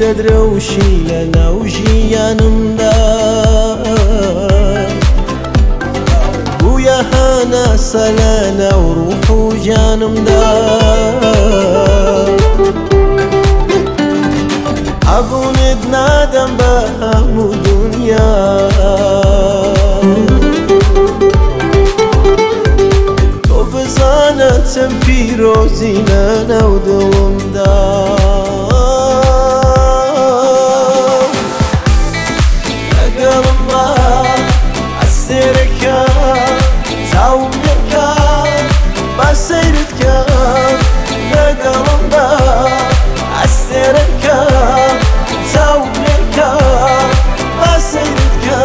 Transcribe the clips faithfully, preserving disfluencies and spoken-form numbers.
دەدرەوشی لە ناو ژیانمدا بوویە هەناسە لە ناو ڕوح و جانمدا هەبوونت نادەم بە هەموو دونیا تۆ بزانە چەند پیرۆزی لە ناو دڵمدا لەگەڵمە ئەستێرەکە چاوم لێکە با سەیرت کە لەگەڵمە ئەستێرەکە چاوم لێکە با سەیرت کە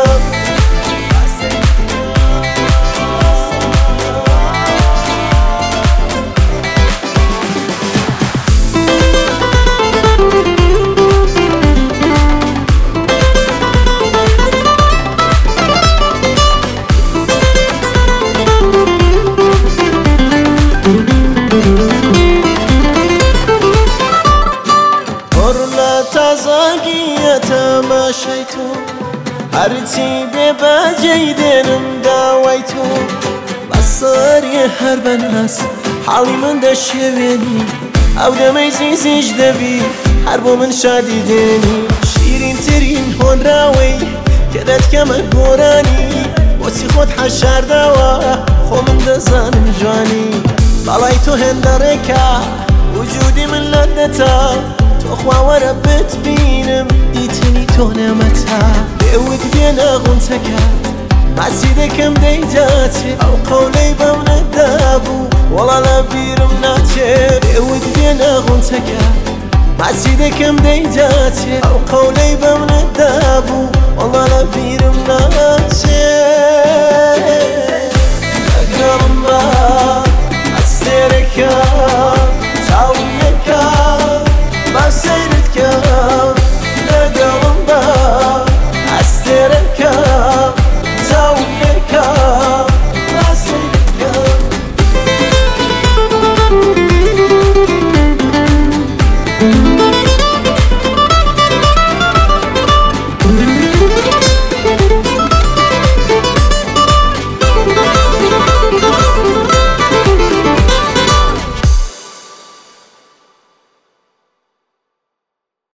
تازاگیە تەماشای تۆ هەرچی بێ بەجێی دێنم داوای تۆ بەسەری هەر بەناس حاڵی من دەشێوێنی ئەو دەمەی زیزیش دەبی هەر بۆ من شادی دێنی شیرینترین هۆنراوەی کە دەتکەمە گۆرانی بۆچی خۆت حەشارداوە خۆ من دەزانم جوانی بەڵای تۆ هێندەڕێکە وجودی من لەدەتە تۆ خواوەرە بتبینم دیتنی تۆ نەمەتە لێوت بێنە غونچەکە ماچی دەکەم دەیجاچێ ئەو قەولەی بەم نەدابوو وەڵا لە بیرم ناچێت لێوت بێنە غونچەکە ماچی دەکەم دەیجاچێ ئەو قەولەی بەم نەدابوو وەڵا لە بیرم ناچێت